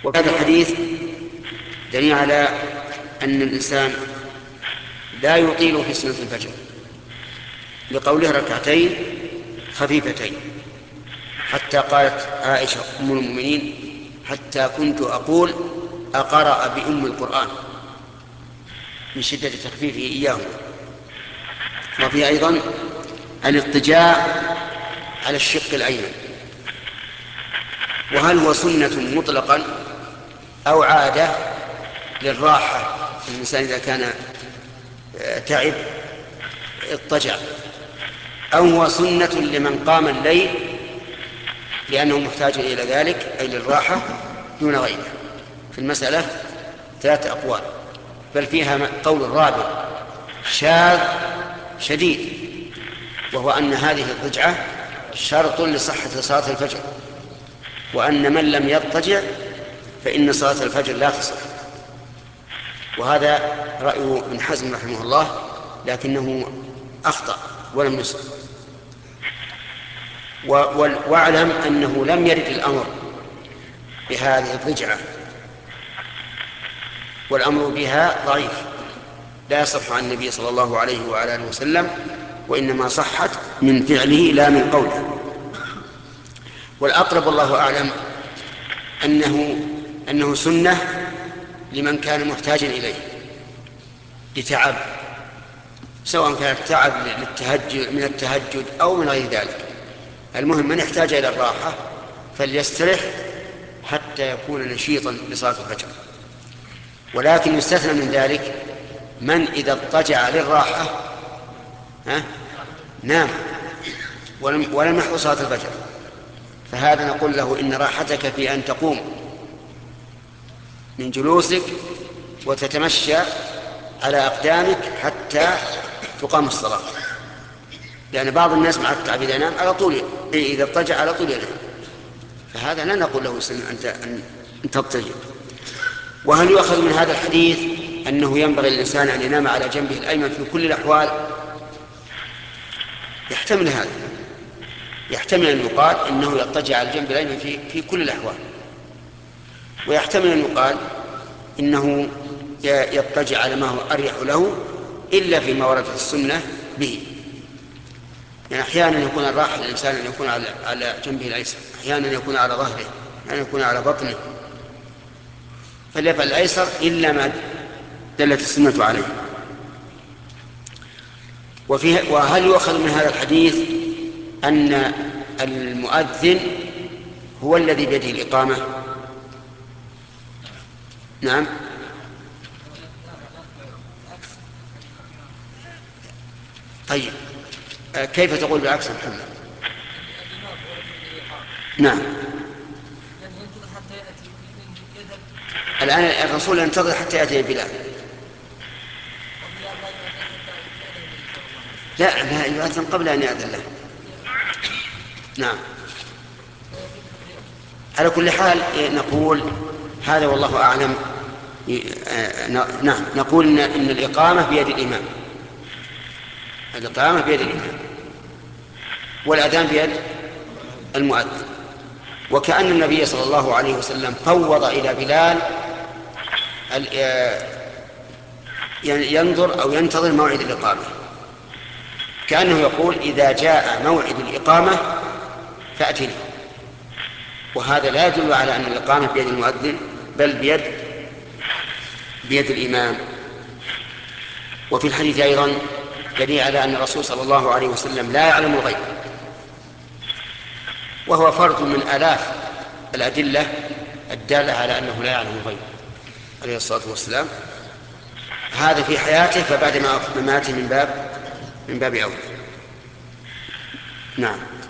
وهذا الحديث دليل على أن الإنسان لا يطيل في سنة الفجر، لقوله ركعتين خفيفتين، حتى قالت عائشة أم المؤمنين: حتى كنت أقول أقرأ بأم القرآن، من شدة تخفيفه إياه. وفي أيضا الاضطجاع على الشق الأيمن، وهل هو سنة مطلقا أو عادة للراحة؟ الإنسان إذا كان تعب اضطجع، أو هو سنة لمن قام الليل لأنه محتاج إلى ذلك أي للراحة دون غيره؟ في المسألة 3 أقوال، بل فيها قول رابع شاذ شديد، وهو أن هذه الضجعة شرط لصحة صلاة الفجر، وأن من لم يضطجع فإن صلاة الفجر لا تصح. وهذا رأي ابن حزم رحمه الله، لكنه أخطأ ولم يصح. واعلم أنه لم يرد الأمر بهذه الضجعة، والأمر بها ضعيف لا يصح عن النبي صلى الله عليه وعلى آله وسلم، وإنما صحت من فعله لا من قوله. والأقرب والله أعلم أنه سنة لمن كان محتاجا إليه لتعب، سواء كان التعب من التهجد أو من غير ذلك. المهم من يحتاج إلى الراحة فليسترح حتى يكون نشيطا لصلاة الفجر. ولكن يستثنى من ذلك من إذا اضطجع للراحة نام ولم يحضر صلاة الفجر، فهذا نقول له إن راحتك في أن تقوم من جلوسك وتتمشى على أقدامك حتى تقام الصلاة، لأن بعض الناس مع التعب إذا نام على طول، إذا اضطجع على طول ينام، فهذا لا نقول له أن تضطجع. وهل يؤخذ من هذا الحديث أنه ينبغي للإنسان أن ينام على جنبه الأيمن في كل الأحوال؟ يحتمل هذا، يحتمل أن يقال إنه يضطجع على الجنب الأيمن في كل الأحوال، ويحتمل أن يقال إنه يضطجع على ما هو أريح له إلا فيما وردت السنة به. يعني أحيانا يكون الراحة للإنسان أن يكون على جنبه الأيسر، أحيانا يكون على ظهره، أحيانا يكون على بطنه، فليفعل الأيسر إلا ما دلت السنة عليه. وهل يؤخذ من هذا الحديث أن المؤذن هو الذي بيده الإقامة؟ نعم. طيب كيف تقول بالعكس محمد؟ نعم. الآن الرسول ينتظر حتى يأتي بلال. لا يؤذن قبل أن يأذن له. نعم. على كل حال نقول هذا والله أعلم. نعم نقول إن الإقامة بيد الإمام، الإقامة بيد الإمام والأذان بيد المؤذن. وكأن النبي صلى الله عليه وسلم فوض إلى بلال ينظر أو ينتظر موعد الإقامة، كأنه يقول إذا جاء موعد الإقامة فأتني. وهذا لا يدل على أن الإقامة بيد المؤذن بل بيد الإمام. وفي الحديث أيضا دليل على أن الرسول صلى الله عليه وسلم لا يعلم الغيب، وهو فرد من آلاف الأدلة الدالة على أنه لا يعلم الغيب عليه الصلاة والسلام، هذا في حياته، فبعد ما مماته من باب أولى. نعم.